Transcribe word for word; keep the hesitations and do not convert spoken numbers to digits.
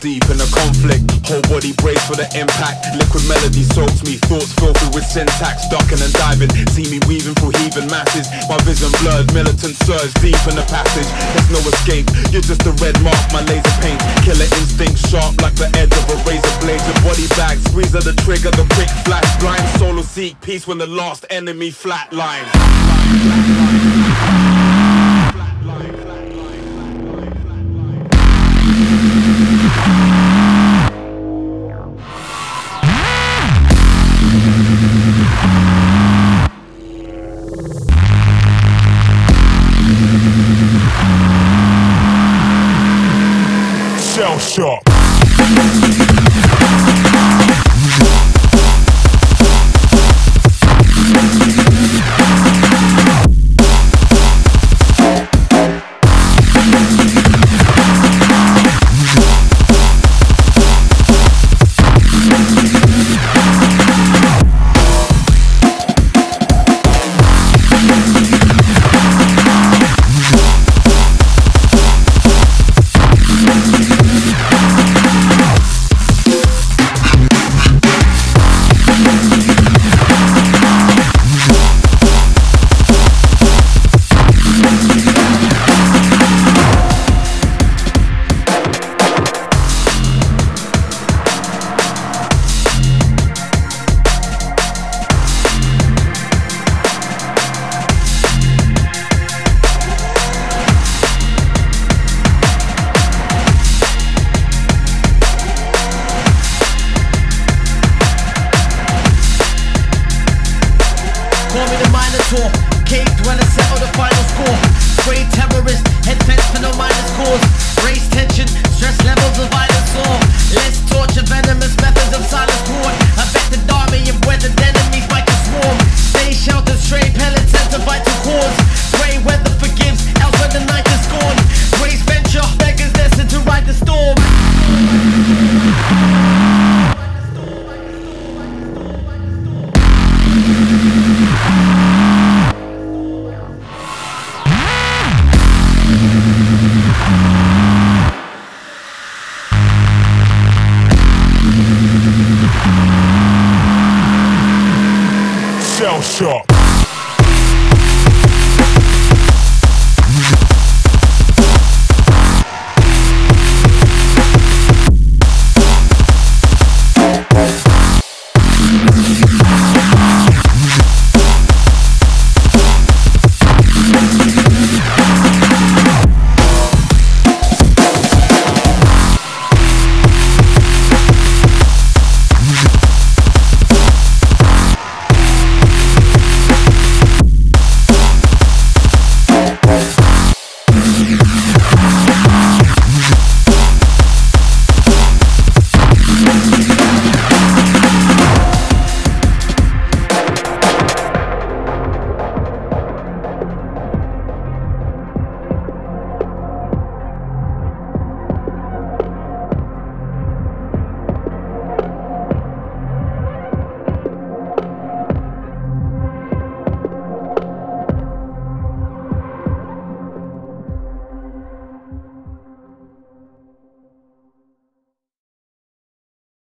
Deep in a conflict, whole body brace for the impact. Liquid melody soaks me, thoughts filthy with syntax. Ducking and diving, see me weaving through heaving masses. My vision blurred, militant surge deep in the passage. There's no escape, you're just a red mark, my laser paint. Killer instinct sharp like the edge of a razor blade. Your body bag, squeeze of the trigger, the quick flash. Blind solo seek peace when the last enemy flatlines. Shell shock. Call me the Minotaur, caged when I settle the final score. Spray terrorist, head fence for no minus cause. Race tension, stress levels of violence soar. Less torture, venomous methods of silence court. I bet the army of weathered enemies might just swarm. Stay sheltered, stray pellets enter vital cause. Grey weather forgives, else when the night is gone. Grace venture, beggars destined to ride the storm. Shell shock.